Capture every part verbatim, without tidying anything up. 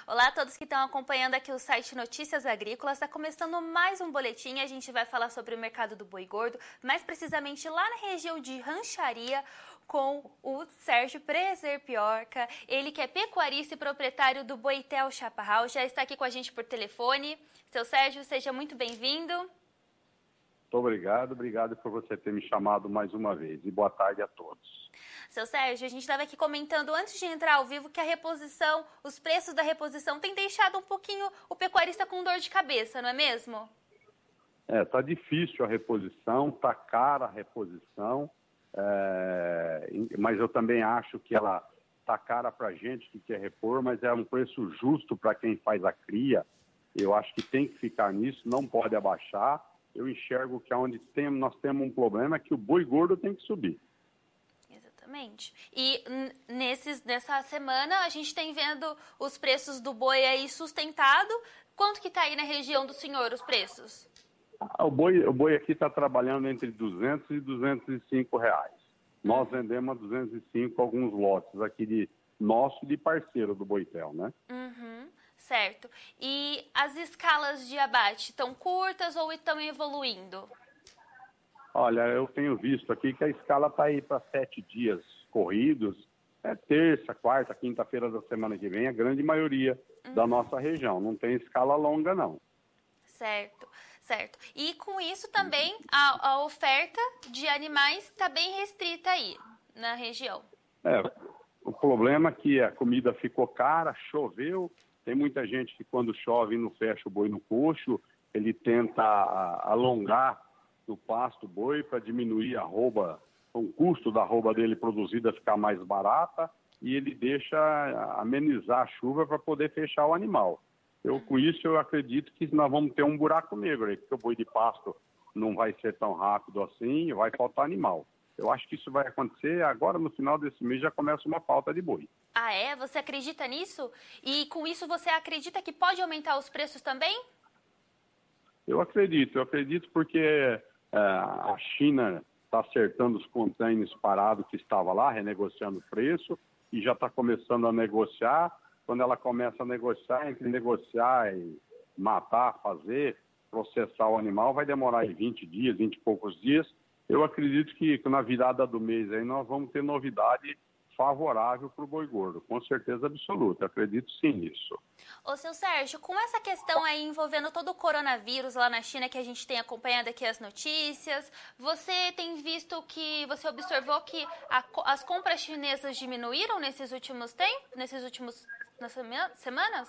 Olá a todos que estão acompanhando aqui o site Notícias Agrícolas. Está começando mais um boletim. A gente vai falar sobre o mercado do boi gordo, mais precisamente lá na região de Rancharia, com o Sérgio Preser-Piorca. Ele que é pecuarista e proprietário do Boitel Chaparral, já está aqui com a gente por telefone. Seu Sérgio, seja muito bem-vindo. Muito obrigado, obrigado por você ter me chamado mais uma vez. E boa tarde a todos. Seu Sérgio, a gente estava aqui comentando antes de entrar ao vivo que a reposição, os preços da reposição têm deixado um pouquinho o pecuarista com dor de cabeça, não é mesmo? É, tá difícil a reposição, tá cara a reposição, é, mas eu também acho que ela tá cara para gente que quer repor, mas é um preço justo para quem faz a cria. Eu acho que tem que ficar nisso, não pode abaixar. Eu enxergo que onde tem, nós temos um problema é que o boi gordo tem que subir. Exatamente. E nesses, nessa semana a gente tem vendo os preços do boi aí sustentado. Quanto que está aí na região do senhor os preços? Ah, o, boi, o boi aqui está trabalhando entre duzentos e duzentos e cinco reais. Nós vendemos a duzentos e cinco alguns lotes aqui de nosso e de parceiro do Boitel, né? Uhum, certo. E as escalas de abate estão curtas ou estão evoluindo? Olha, eu tenho visto aqui que a escala está aí para sete dias corridos, é terça, quarta, quinta-feira da semana que vem, a grande maioria uhum. da nossa região. Não tem escala longa, não. Certo, certo. E com isso também a, a oferta de animais está bem restrita aí na região. É, o problema é que a comida ficou cara, choveu, tem muita gente que quando chove não fecha o boi no coxo, ele tenta alongar do pasto boi para diminuir a arroba, o custo da arroba dele produzida ficar mais barata e ele deixa amenizar a chuva para poder fechar o animal. Eu, com isso eu acredito que nós vamos ter um buraco negro aí, porque o boi de pasto não vai ser tão rápido assim e vai faltar animal. Eu acho que isso vai acontecer agora no final desse mês já começa uma falta de boi. Ah é? Você acredita nisso? E com isso você acredita que pode aumentar os preços também? Eu acredito, eu acredito porque a China está acertando os containers parados que estava lá, renegociando o preço, e já está começando a negociar. Quando ela começa a negociar, entre negociar e matar, fazer, processar o animal, vai demorar aí vinte dias, vinte e poucos dias. Eu acredito que, que na virada do mês aí nós vamos ter novidade favorável para o boi gordo, com certeza absoluta, acredito sim nisso. Ô, seu Sérgio, com essa questão aí envolvendo todo o coronavírus lá na China, que a gente tem acompanhado aqui as notícias, você tem visto que, você observou que a, as compras chinesas diminuíram nesses últimos tempos, nesses últimos nas semanas?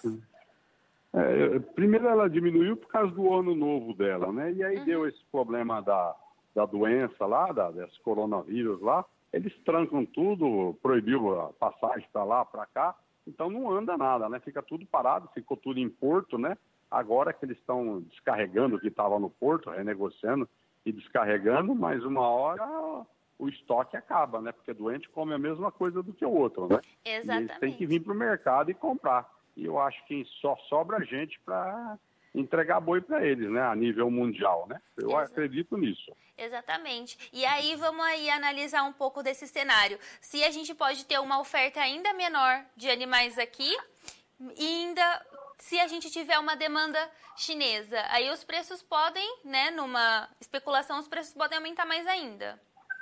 É, primeiro ela diminuiu por causa do ano novo dela, né? E aí uhum. deu esse problema da, da doença lá, da, desse coronavírus lá, eles trancam tudo, proibiu a passagem para lá, para cá, então não anda nada, né? Fica tudo parado, ficou tudo em porto, né? Agora que eles estão descarregando o que estava no porto, renegociando e descarregando, mas uma hora o estoque acaba, né? Porque doente come a mesma coisa do que o outro, né? Exatamente. E eles têm que vir para o mercado e comprar. E eu acho que só sobra gente para entregar boi para eles, né? A nível mundial, né? Eu Exato. acredito nisso. Exatamente. E aí vamos aí analisar um pouco desse cenário. Se a gente pode ter uma oferta ainda menor de animais aqui, e ainda se a gente tiver uma demanda chinesa, aí os preços podem, né, numa especulação, os preços podem aumentar mais ainda.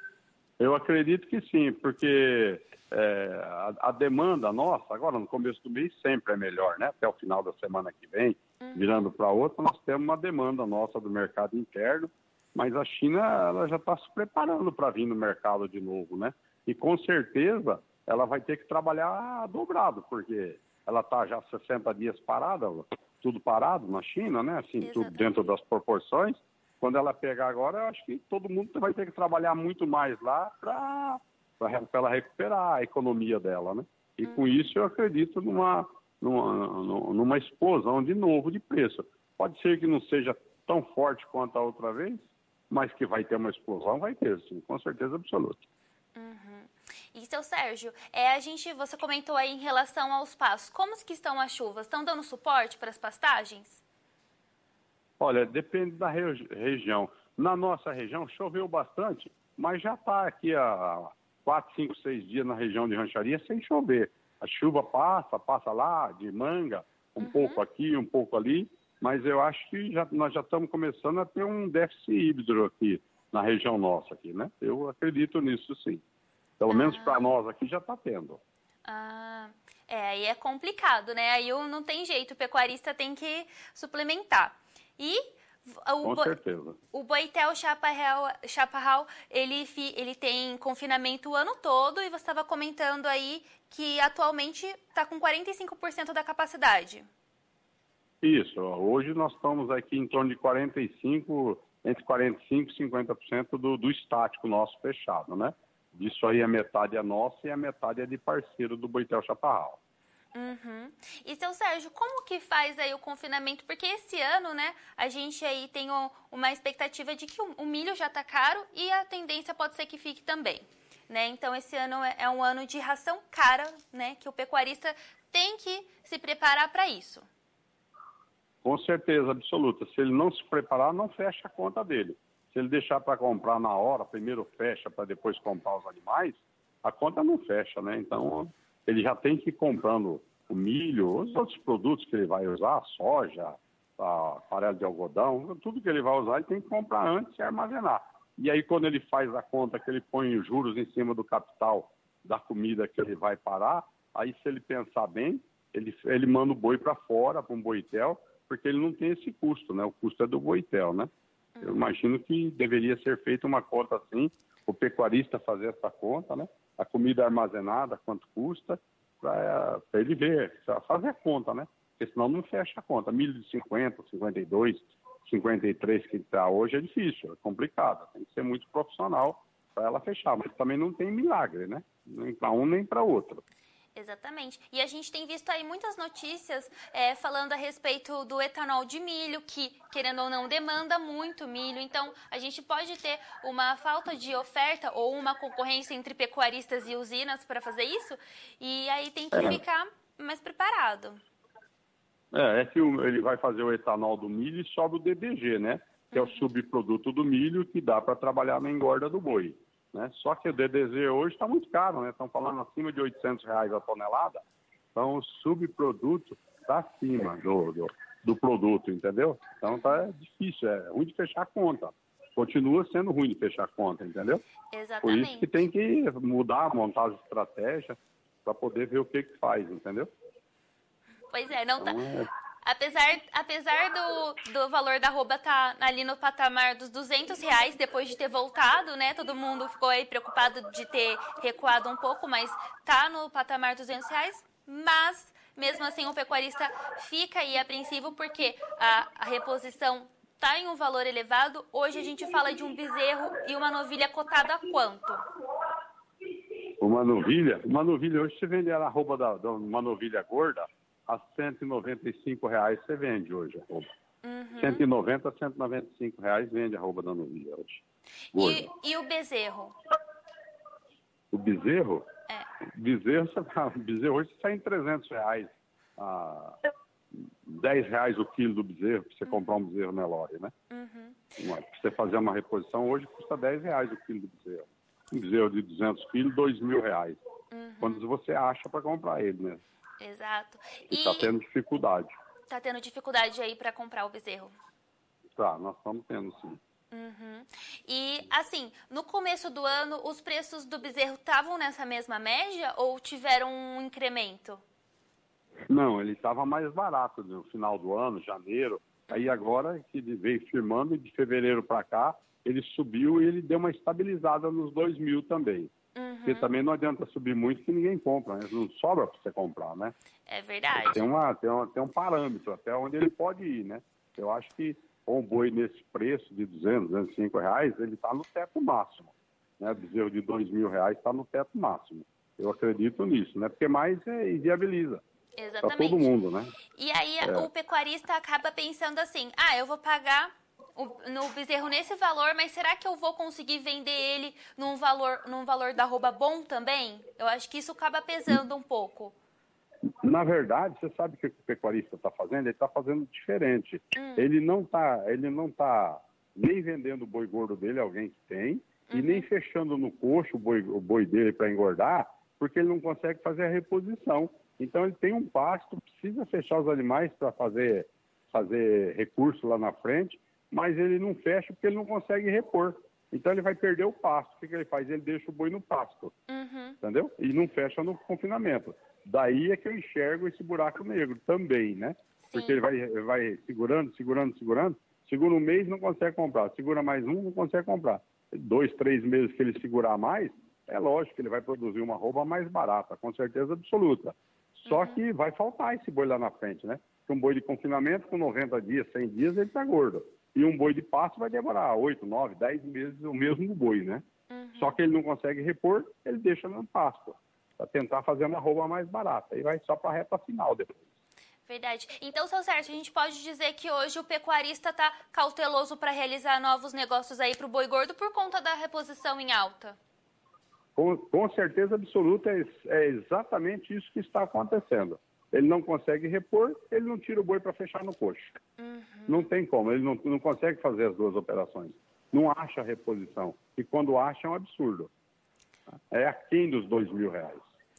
Eu acredito que sim, porque é, a, a demanda nossa, agora no começo do mês sempre é melhor, né? Até o final da semana que vem, uhum. virando para outra, nós temos uma demanda nossa do mercado interno, mas a China ela já está se preparando para vir no mercado de novo, né? E com certeza ela vai ter que trabalhar dobrado, porque ela está já sessenta dias parada, tudo parado na China, né? Assim, Exatamente. Tudo dentro das proporções. Quando ela pegar agora, eu acho que todo mundo vai ter que trabalhar muito mais lá para ela recuperar a economia dela, né? E hum. com isso eu acredito numa, numa, numa explosão de novo de preço. Pode ser que não seja tão forte quanto a outra vez, mas que vai ter uma explosão, vai ter, sim, com certeza absoluta. Uhum. E, seu Sérgio, é, a gente, você comentou aí em relação aos pastos. Como que estão as chuvas? Estão dando suporte para as pastagens? Olha, depende da re região. Na nossa região choveu bastante, mas já está aqui há quatro, cinco, seis dias na região de Rancharia sem chover. A chuva passa, passa lá de Manga, um Uhum. pouco aqui, um pouco ali, mas eu acho que já, nós já estamos começando a ter um déficit hídrico aqui na região nossa aqui, né? Eu acredito nisso sim. Pelo Ah. menos para nós aqui já está tendo. Ah, é, aí é complicado, né? Aí não tem jeito, o pecuarista tem que suplementar. E o, Com bo, certeza. o Boitel Chaparral, Chaparral ele, ele tem confinamento o ano todo e você estava comentando aí que atualmente está com quarenta e cinco por cento da capacidade. Isso, hoje nós estamos aqui em torno de quarenta e cinco por cento, entre quarenta e cinco por cento e cinquenta por cento do, do estático nosso fechado, né? Disso aí a metade é nossa e a metade é de parceiro do Boitel Chaparral. Uhum. E, seu Sérgio, como que faz aí o confinamento? Porque esse ano, né, a gente aí tem o, uma expectativa de que o, o milho já está caro e a tendência pode ser que fique também, né? Então, esse ano é, é um ano de ração cara, né, que o pecuarista tem que se preparar para isso. Com certeza absoluta. Se ele não se preparar, não fecha a conta dele. Se ele deixar para comprar na hora, primeiro fecha para depois comprar os animais, a conta não fecha, né? Então, ele já tem que ir comprando o milho, os outros produtos que ele vai usar, soja, a farelo de algodão, tudo que ele vai usar, ele tem que comprar antes e armazenar. E aí, quando ele faz a conta que ele põe os juros em cima do capital da comida que ele vai parar, aí, se ele pensar bem, ele, ele manda o boi para fora, para um boitel, porque ele não tem esse custo, né? O custo é do boitel, né? Eu imagino que deveria ser feita uma conta assim, o pecuarista fazer essa conta, né? A comida armazenada, quanto custa, para ele ver, fazer a conta, né? Porque senão não fecha a conta. Milho de cinquenta, cinquenta e dois, cinquenta e três que está hoje é difícil, é complicado. Tem que ser muito profissional para ela fechar, mas também não tem milagre, né? Nem para um nem para outro. Exatamente. E a gente tem visto aí muitas notícias é, falando a respeito do etanol de milho, que, querendo ou não, demanda muito milho. Então, a gente pode ter uma falta de oferta ou uma concorrência entre pecuaristas e usinas para fazer isso. E aí tem que É. ficar mais preparado. É, é que ele vai fazer o etanol do milho e sobe o D D G, né? Que uhum. é o subproduto do milho que dá para trabalhar na engorda do boi. Né? Só que o D D G hoje está muito caro, né? Estão falando acima de oitocentos reais a tonelada. Então, o subproduto está acima do, do, do produto, entendeu? Então, tá difícil, é ruim de fechar a conta. Continua sendo ruim de fechar a conta, entendeu? Exatamente. Por isso que tem que mudar, montar as estratégias para poder ver o que que faz, entendeu? Pois é, não então, tá... É... Apesar, apesar do, do valor da arroba estar tá ali no patamar dos duzentos reais, depois de ter voltado, né? Todo mundo ficou aí preocupado de ter recuado um pouco, mas tá no patamar dos duzentos reais. Mas, mesmo assim, o pecuarista fica aí apreensivo porque a, a reposição tá em um valor elevado. Hoje a gente fala de um bezerro e uma novilha cotada a quanto? Uma novilha? Uma novilha, hoje você vende a arroba da, da uma novilha gorda, a cento e noventa e cinco reais você vende hoje a roupa. Uhum. cento e noventa a cento e noventa e cinco reais vende a roupa da novilha hoje. E, e o bezerro? O bezerro? É. O bezerro, o bezerro hoje sai em trezentos reais. Ah, dez reais o quilo do bezerro, para você uhum. comprar um bezerro Nelore, né? Uhum. Para você fazer uma reposição, hoje custa dez reais o quilo do bezerro. Um bezerro de duzentos quilos, dois mil reais. Uhum. Quando você acha para comprar ele, né? Exato. E está tendo dificuldade. Está tendo dificuldade aí para comprar o bezerro? Tá, nós estamos tendo sim. Uhum. E, assim, no começo do ano, os preços do bezerro estavam nessa mesma média ou tiveram um incremento? Não, ele estava mais barato no final do ano, janeiro. Aí agora que ele veio firmando, de fevereiro para cá, ele subiu e ele deu uma estabilizada nos dois mil também. Uhum. Porque também não adianta subir muito que ninguém compra, né? Não sobra para você comprar, né? É verdade. Tem, uma, tem, uma, tem um parâmetro até onde ele pode ir, né? Eu acho que um boi nesse preço de duzentos, duzentos e cinco reais, ele está no teto máximo. Né? O bezerro de dois mil reais está no teto máximo. Eu acredito nisso, né? Porque mais é, inviabiliza. Exatamente. Para todo mundo, né? E aí é. o pecuarista acaba pensando assim, ah, eu vou pagar o, no bezerro nesse valor, mas será que eu vou conseguir vender ele num valor, num valor da arroba bom também? Eu acho que isso acaba pesando um pouco. Na verdade, você sabe o que o pecuarista está fazendo? Ele está fazendo diferente. Hum. Ele não está ele não tá nem vendendo o boi gordo dele, alguém que tem, uhum. e nem fechando no coxo o boi, o boi dele para engordar, porque ele não consegue fazer a reposição. Então ele tem um pasto, precisa fechar os animais para fazer, fazer recurso lá na frente, mas ele não fecha porque ele não consegue repor. Então ele vai perder o pasto. O que, que ele faz? Ele deixa o boi no pasto, Uhum. entendeu? E não fecha no confinamento. Daí é que eu enxergo esse buraco negro também, né? Sim. Porque ele vai, vai segurando, segurando, segurando, segura um mês não consegue comprar, segura mais um, não consegue comprar. Dois, três meses que ele segurar mais, é lógico que ele vai produzir uma arroba mais barata, com certeza absoluta. Só Uhum. que vai faltar esse boi lá na frente, né? Porque um boi de confinamento, com noventa dias, cem dias, ele tá gordo. E um boi de pasto vai demorar oito, nove, dez meses o mesmo boi, né? Uhum. Só que ele não consegue repor, ele deixa no pasto, para tentar fazer uma arroba mais barata. E vai só para a reta final depois. Verdade. Então, seu Sérgio, a gente pode dizer que hoje o pecuarista está cauteloso para realizar novos negócios aí para o boi gordo por conta da reposição em alta? Com, com certeza absoluta, é, é exatamente isso que está acontecendo. Ele não consegue repor, ele não tira o boi para fechar no coxo. Uhum. Não tem como, ele não, não consegue fazer as duas operações. Não acha reposição. E quando acha, é um absurdo. É aquém dos dois mil reais.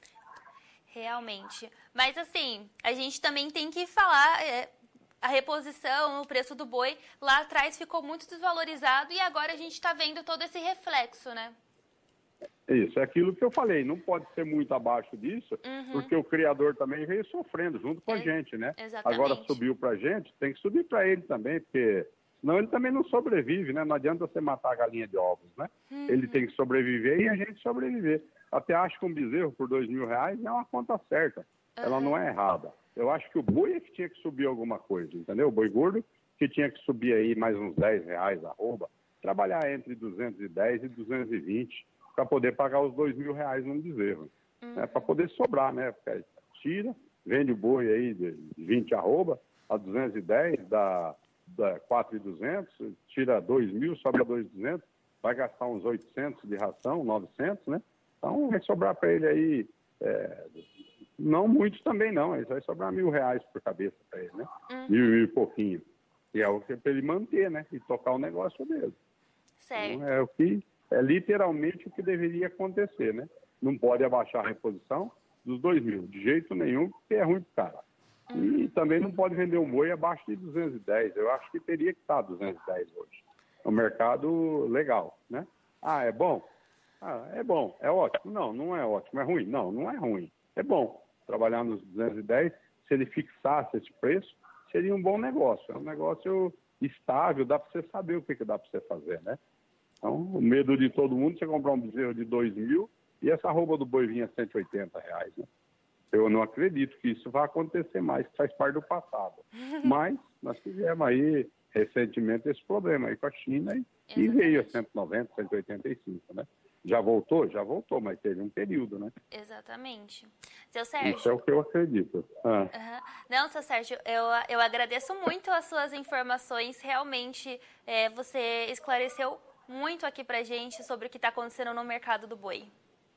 Realmente. Mas assim, a gente também tem que falar, é, a reposição, o preço do boi lá atrás ficou muito desvalorizado e agora a gente está vendo todo esse reflexo, né? Isso, é aquilo que eu falei, não pode ser muito abaixo disso, Uhum. porque o criador também veio sofrendo junto com a É, gente, né? exatamente. Agora subiu pra gente, tem que subir para ele também, porque senão ele também não sobrevive, né? Não adianta você matar a galinha de ovos, né? Uhum. Ele tem que sobreviver e a gente sobreviver. Até acho que um bezerro por dois mil reais é uma conta certa, uhum. Ela não é errada. Eu acho que o boi é que tinha que subir alguma coisa, entendeu? O boi gordo que tinha que subir aí mais uns dez reais a arroba, trabalhar entre duzentos e dez e duzentos e vinte para poder pagar os dois mil reais num bezerro, uhum. Né? Para poder sobrar, né? Porque tira, vende o boi aí de vinte arroba a duzentos e dez, dá, dá quatro mil e duzentos, tira dois mil, sobra dois mil e duzentos, vai gastar uns oitocentos de ração, novecentos, né? Então vai sobrar para ele aí, é, não muitos também não, mas vai sobrar mil reais por cabeça para ele, né? Uhum. Mil e pouquinho. E é o que para ele manter, né? E tocar o negócio dele. Certo. Então, é o que é literalmente o que deveria acontecer, né? Não pode abaixar a reposição dos dois mil, de jeito nenhum, porque é ruim pro cara. Uhum. E também não pode vender um boi abaixo de duzentos e dez. Eu acho que teria que estar duzentos e dez hoje. É um mercado legal, né? Ah, é bom? Ah, é bom, é ótimo. Não, não é ótimo, é ruim. Não, não é ruim. É bom trabalhar nos duzentos e dez. Se ele fixasse esse preço, seria um bom negócio. É um negócio estável, dá para você saber o que, que dá para você fazer, né? Então, o medo de todo mundo é você comprar um bezerro de dois mil e essa arroba do boi vinha cento e oitenta reais, né? Eu não acredito que isso vai acontecer mais, que faz parte do passado. Mas nós tivemos aí, recentemente, esse problema aí com a China e, e veio a cento e noventa, cento e oitenta e cinco, né? Já voltou? Já voltou, mas teve um período, né? Exatamente. Seu Sérgio... Isso é o que eu acredito. Ah. Uhum. Não, seu Sérgio, eu, eu agradeço muito as suas informações. Realmente, é, você esclareceu muito aqui pra gente sobre o que está acontecendo no mercado do boi.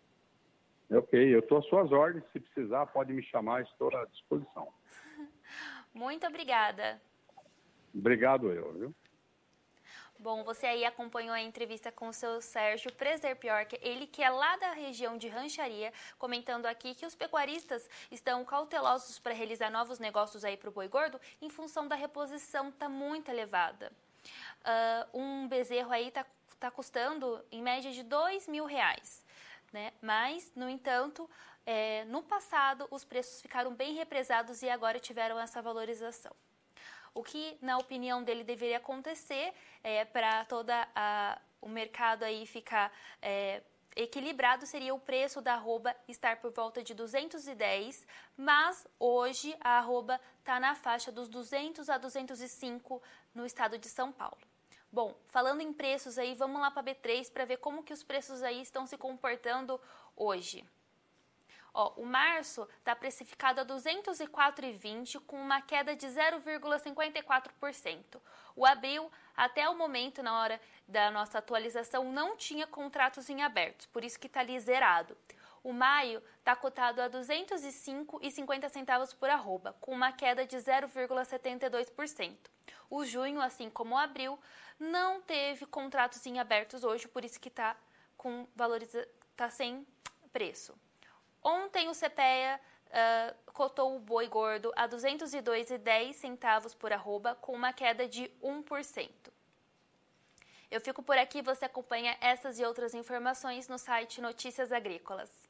Ok, eu estou às suas ordens. Se precisar, pode me chamar, estou à disposição. Muito obrigada. Obrigado eu, viu? Bom, você aí acompanhou a entrevista com o seu Sérgio Preserpiorque, ele que é lá da região de Rancharia, comentando aqui que os pecuaristas estão cautelosos para realizar novos negócios aí para o boi gordo em função da reposição tá muito elevada. Uh, um bezerro aí tá, tá custando em média de dois mil reais, né? Mas, no entanto, é, no passado os preços ficaram bem represados e agora tiveram essa valorização. O que, na opinião dele, deveria acontecer é, para todo o mercado aí ficar é, equilibrado seria o preço da arroba estar por volta de duzentos e dez, mas hoje a arroba está na faixa dos duzentos a duzentos e cinco no estado de São Paulo. Bom, falando em preços aí, vamos lá para a B três para ver como que os preços aí estão se comportando hoje. Ó, o março está precificado a duzentos e quatro reais e vinte centavos, com uma queda de zero vírgula cinquenta e quatro por cento. O abril, até o momento, na hora da nossa atualização, não tinha contratos em abertos, por isso que está ali zerado. O maio está cotado a duzentos e cinco reais e cinquenta centavos por arroba, com uma queda de zero vírgula setenta e dois por cento. O junho, assim como o abril, não teve contratos em abertos hoje, por isso que está com valoriza... tá sem preço. Ontem o C P E A uh, cotou o boi gordo a duzentos e dois reais e dez centavos por arroba, com uma queda de um por cento. Eu fico por aqui, você acompanha essas e outras informações no site Notícias Agrícolas.